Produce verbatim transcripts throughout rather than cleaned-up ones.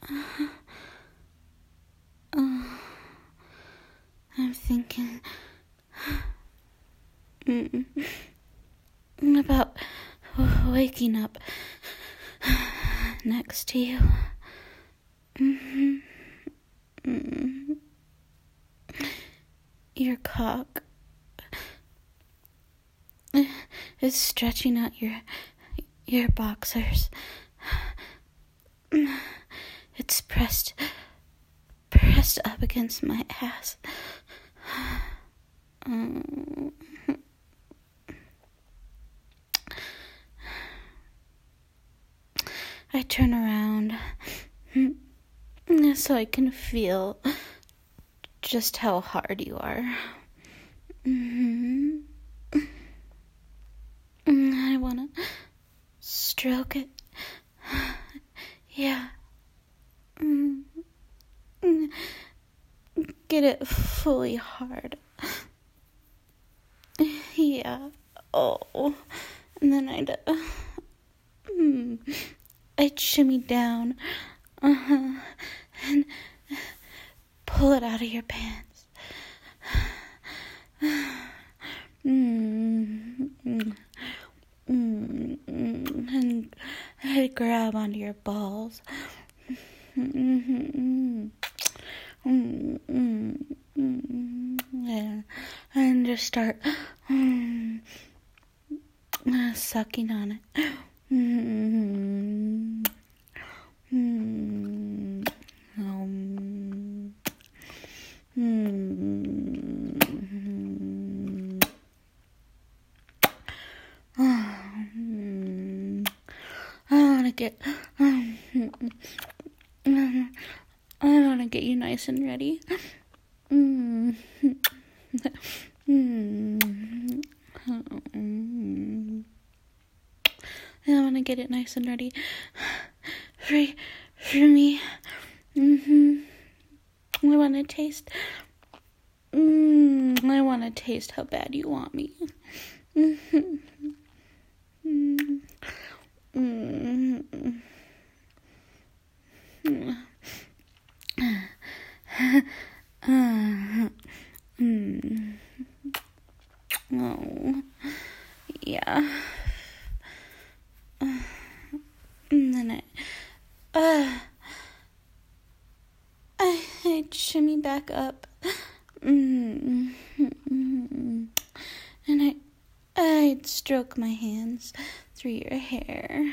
Oh, I'm thinking mm, about waking up next to you. Mm-hmm. Mm-hmm. Your cock is stretching out your your boxers. It's pressed pressed up against my ass. Um, I turn around so I can feel just how hard you are. Mm-hmm. I wanna stroke it. Yeah. Get it fully hard. Yeah. Oh. And then I'd, uh, mm, I'd shimmy down. Uh-huh. And pull it out of your pants. Mm, mm, mm, mm, and I'd grab onto your balls. Mm-hmm. Mm, mm, mm, yeah. And just start mm, uh, sucking on it. Mm, mm, um, mm, mm, I want to get um, I want to get you nice and ready. Mm. Mm. Mm. I want to get it nice and ready for, for me. Mm-hmm. I want to taste. Mm. I want to taste how bad you want me. Mm-hmm. Mm. Mm. Mm. Uh, mm. Oh, yeah. Uh, and then I, uh, I, I'd shimmy back up. Mm. Mm. And I, I'd stroke my hands through your hair.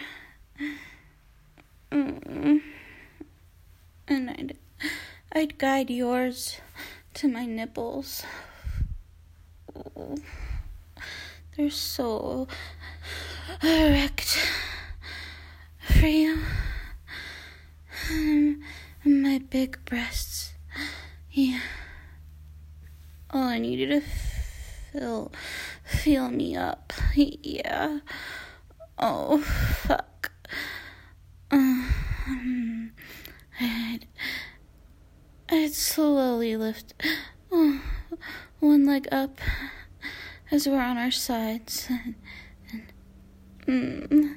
Mm. And I'd, I'd guide yours to my nipples. Oh, they're so erect for you. Um, my big breasts. Yeah. All I need you to feel, feel me up. Yeah. Oh, fuck. Um, I'd, I'd slowly lift oh, one leg up as we're on our sides and, and, mm,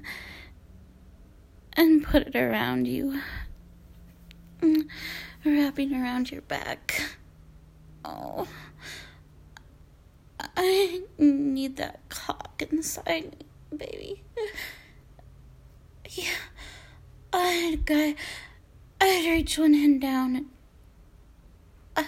and put it around you, mm, wrapping around your back. Oh, I need that cock inside me, baby. Yeah, I'd guy, I'd reach one hand down and, uh,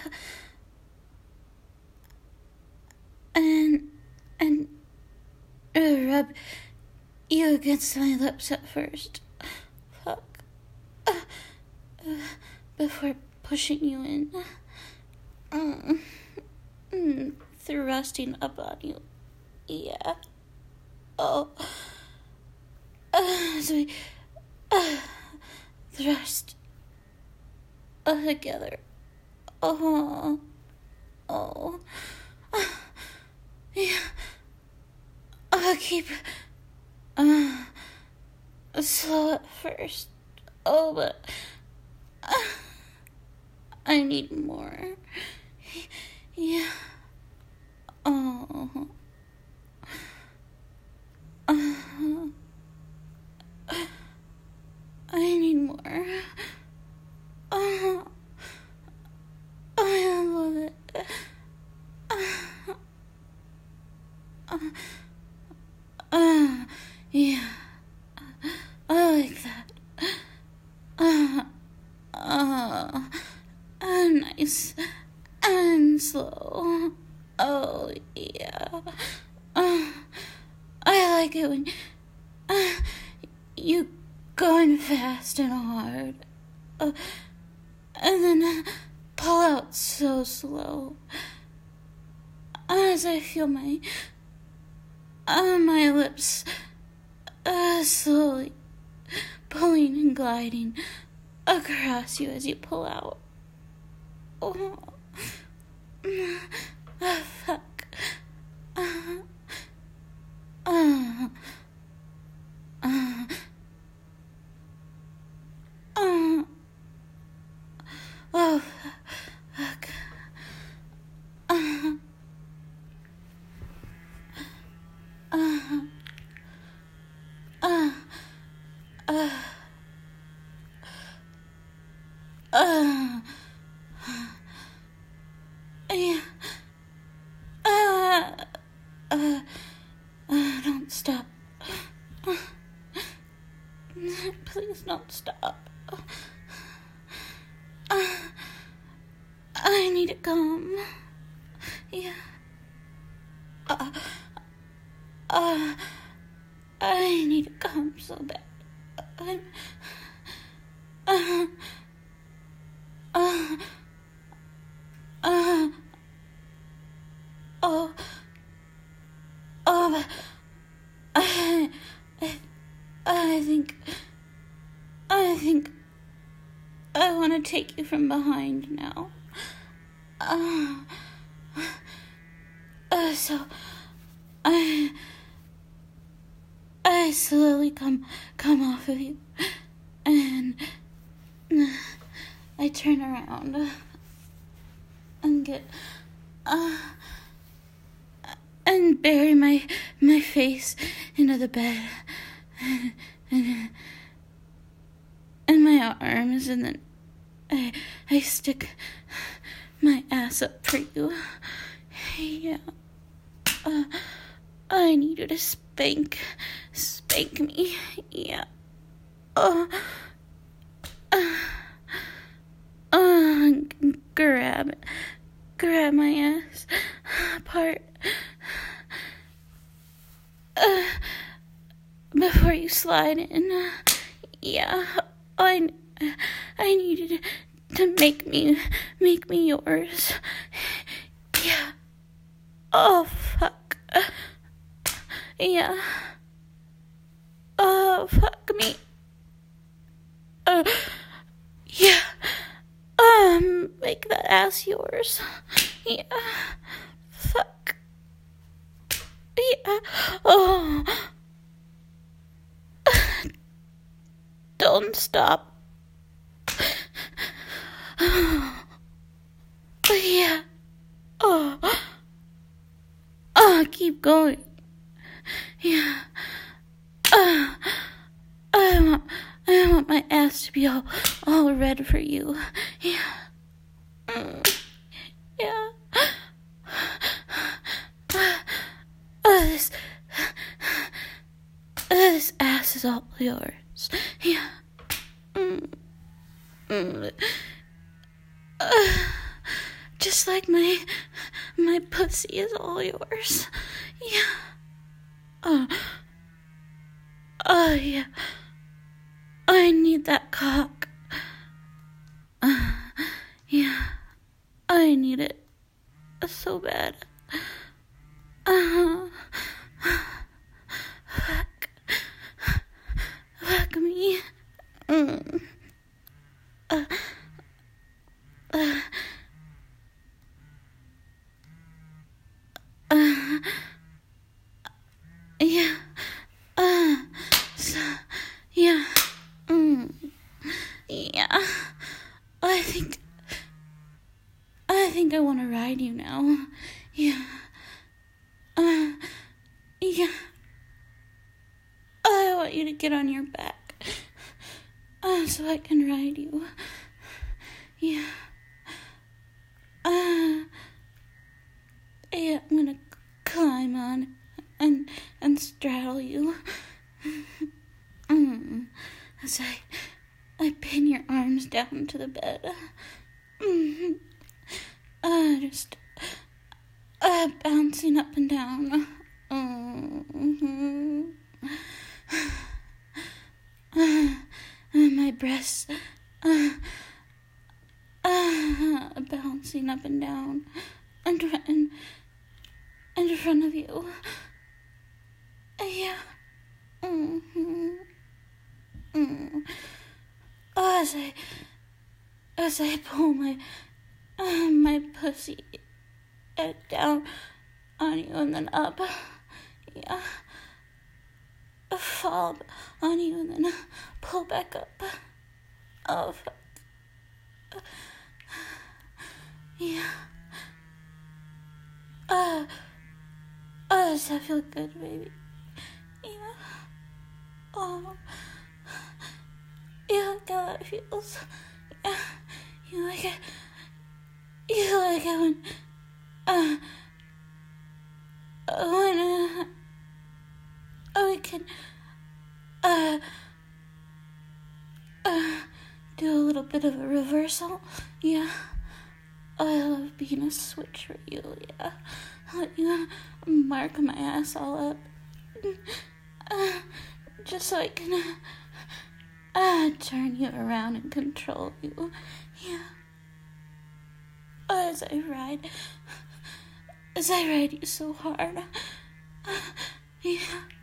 and and uh, rub you against my lips at first. Fuck. Uh, uh, before pushing you in. Mm, mm, thrusting up on you. Yeah. Oh. Uh, so we uh, thrust uh, together. Oh. Oh. Uh, yeah. I'll keep uh, slow at first. Oh, but uh, I need more. Yeah. Oh. Uh, I need more. Uh, uh, nice and slow. Oh, yeah. Uh, I like it when uh, you going fast and hard. Uh, and then uh, pull out so slow. As I feel my, uh, my lips uh, slowly pulling and gliding across you as you pull out. Oh, oh fuck. Uh, uh, uh, uh, oh, fuck. Uh, uh, uh, uh, uh, yeah. Uh, uh, uh, don't stop. Uh, please don't stop. Uh, I need to come. Yeah. Uh, uh, I need to come so bad. I'm, uh, uh, uh, oh, oh, but I, I, I think, I think I want to take you from behind now. Uh, uh, so, I, I slowly come, come off of you, and I turn around and get, uh, and bury my, my face into the bed, and, and, and my arms, and then I, I stick my ass up for you. Yeah. Uh, I need you to spank, spank me. Yeah. Uh, uh, uh, grab, grab my ass apart. Uh, before you slide in. Uh, yeah. I, I needed to make me, make me yours. Yeah. Oh, fuck. Yeah. Oh, fuck me. Uh, yeah. Um, make that ass yours. Yeah. Fuck. Yeah. Oh. Don't stop. Yeah. Oh. Oh, keep going. Yeah. Uh, I want, I want my ass to be all, all red for you. Yeah. Mm. Yeah. Uh, this, this ass is all yours. Yeah. Mm. Mm. Uh, just like my, my pussy is all yours. Yeah. Oh. Oh, yeah. I need that cock. Uh, yeah. I need it so bad. Uh, fuck. Fuck me. Mm. Uh, uh, uh, yeah. Uh, so, yeah. Mm. Yeah. I think, I think I want to ride you now. Yeah. Uh, yeah. I want you to get on your back, uh, so I can ride you. Yeah. Uh, yeah, I'm gonna climb on and, and straddle you. Mm. As I, I pin your arms arms down to the bed. Mm-hmm. Uh, just uh, bouncing up and down. Mm-hmm. Uh, my breasts uh, uh, bouncing up and down and in, in front of you. Uh, yeah. Mm-hmm. Mm. As I as I pull my uh, my pussy uh, down on you and then up, yeah, fall on you and then pull back up. Oh, fuck. Yeah. Uh, oh, does that feel good, baby? Yeah. Oh. You like how that feels. Yeah. You like it. You like it when, uh, when, uh, oh, we can, uh, uh, do a little bit of a reversal. Yeah. I love being a switch for you, yeah. I'll let you mark my ass all up. Uh, just so I can, uh, uh, turn you around and control you. Yeah. As I ride, as I ride you so hard. Uh, yeah.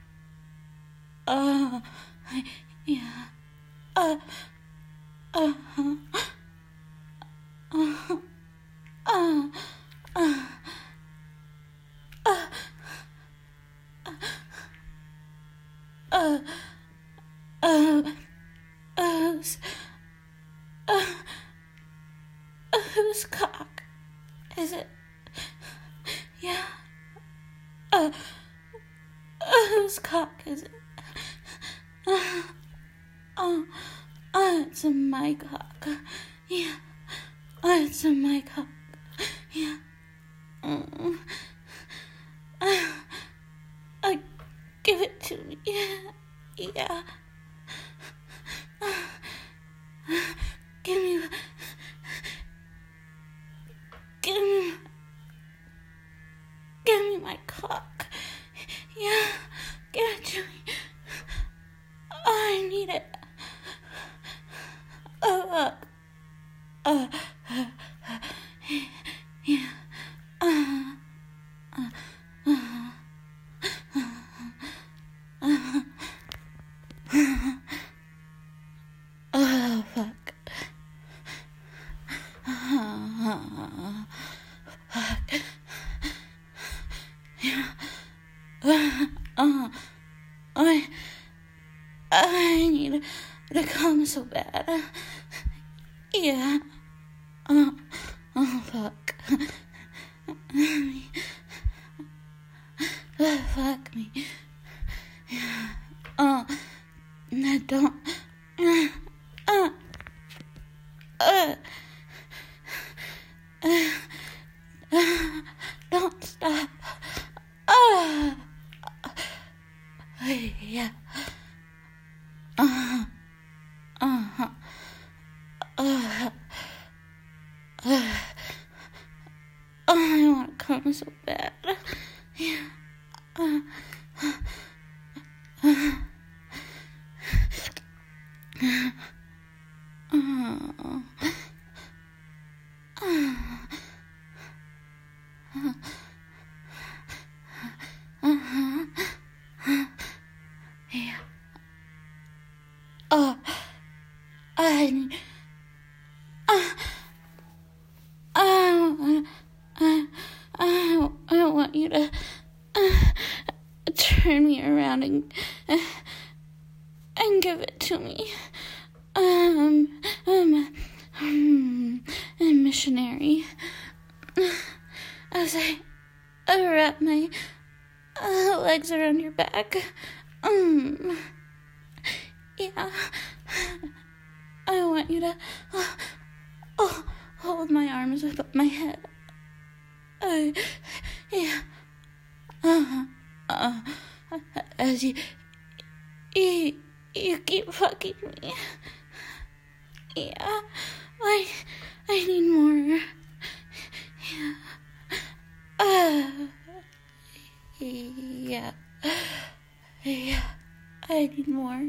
Uh, yeah. Uh, uh-huh. Uh-huh. Uh, uh, uh, uh, uh, uh, whose, uh, uh, whose cock is it? Yeah. Uh, uh, whose cock is it? Uh, uh, uh, it's my cock. Yeah. Uh, it's my cock. Yeah. Mm. Uh, uh, give it to me. Yeah. Yeah. Uh, uh, give me. Give me. Give me my cock. Yeah. Give it to me. I need it. Uh. Uh. uh yeah. Uh, uh, uh, uh, uh, oh, fuck. Uh, fuck. Yeah. Uh, uh, I, I need to come so bad. Yeah. Uh, oh, fuck. Uh, fuck me. Yeah. Oh, no, don't. Uh, uh, uh, uh, uh, don't stop. Uh, uh, yeah. Uh, uh, uh, uh, I want to come so bad. Yeah. Uh, uh, uh, uh, uh, uh, yeah. Oh, I, uh, I, I, I, I want you to uh, turn me around and uh, and give it to me. Um, um, um, a missionary. As I, I wrap my uh, legs around your back. Um, yeah. I want you to uh, oh, hold my arms above my head. Uh, yeah. Uh, uh, as you, you, you keep fucking me. Yeah, I, I need more. Yeah. Uh, yeah. Yeah. I need more.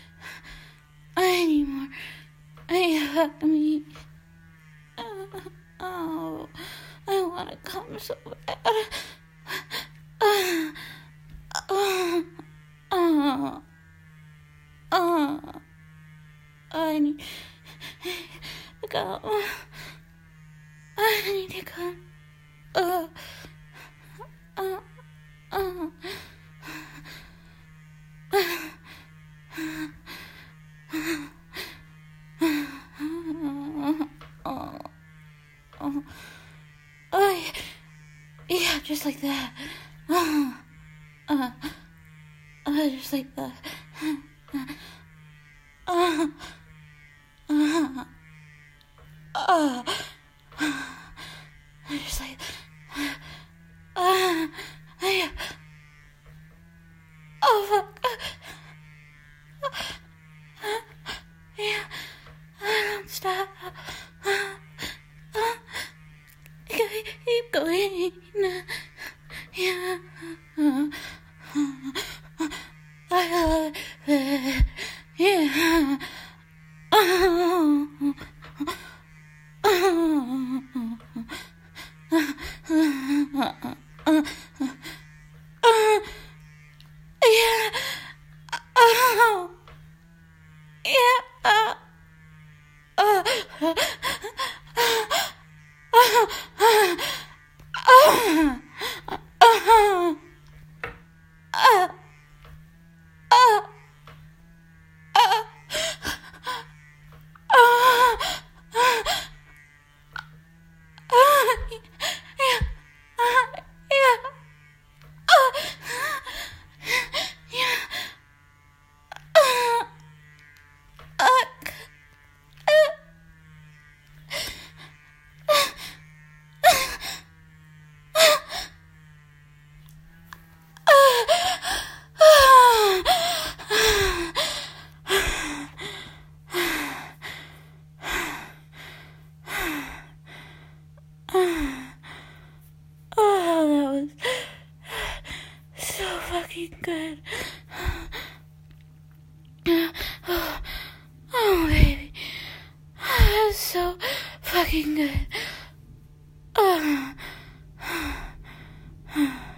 I need more. I me. Uh, oh, I want to come so bad. Uh, uh, uh, uh, I need to go. I need to go. Uh, uh, uh. Oh, oh, oh, yeah, just like that. Uh, uh, uh, just like that. Uh, uh, uh, just like, uh, yeah. Oh, fuck. Yeah, don't stop. Keep going. Yeah. I love it. Yeah. Oh. Yeah. Oh. Yeah. Uh. Uh. Oh, that was so fucking good. Oh, baby. That was so fucking good. Oh.